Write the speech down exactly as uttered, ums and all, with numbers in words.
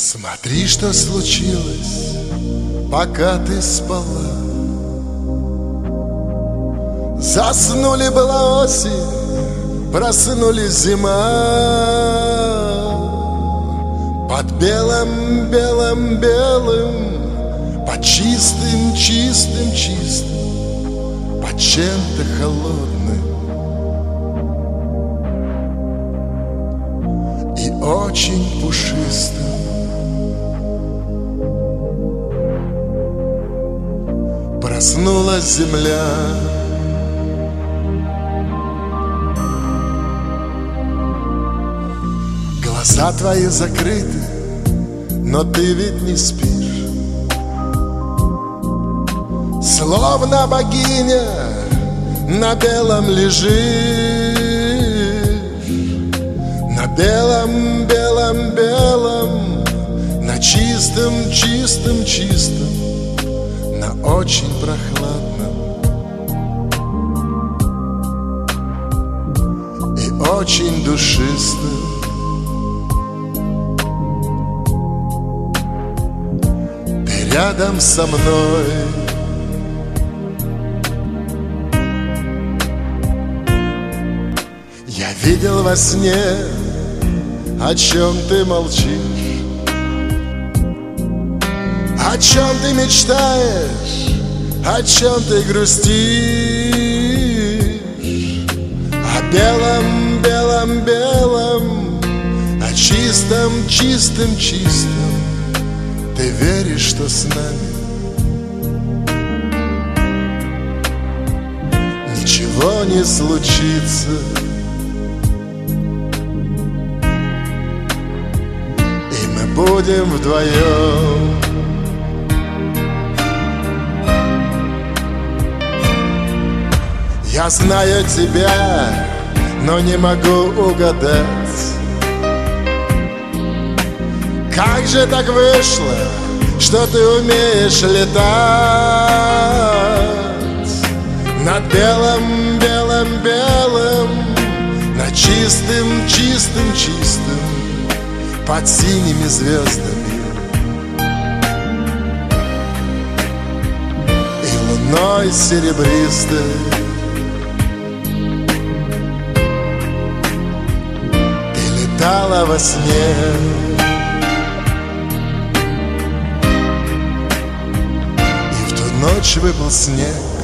Смотри, что случилось, пока ты спала. Заснули была осень, проснулись зима. Под белым, белым, белым, под чистым, чистым, чистым, под чем-то холодным и очень пушистым. Проснулась земля. Глаза твои закрыты, но ты ведь не спишь. Словно богиня на белом лежишь. На белом, белом, белом, на чистом, чистом, чистом, на очень прохладном и очень душистом. Ты рядом со мной. Я видел во сне, о чем ты молчишь, о чем ты мечтаешь, о чем ты грустишь. О белом, белом, белом, о чистом, чистом, чистом. Ты веришь, что с нами ничего не случится. И мы будем вдвоем. Я знаю тебя, но не могу угадать. Как же так вышло, что ты умеешь летать над белым, белым, белым, над чистым, чистым, чистым, под синими звездами и луной серебристой. Летала во сне, и в ту ночь выпал снег.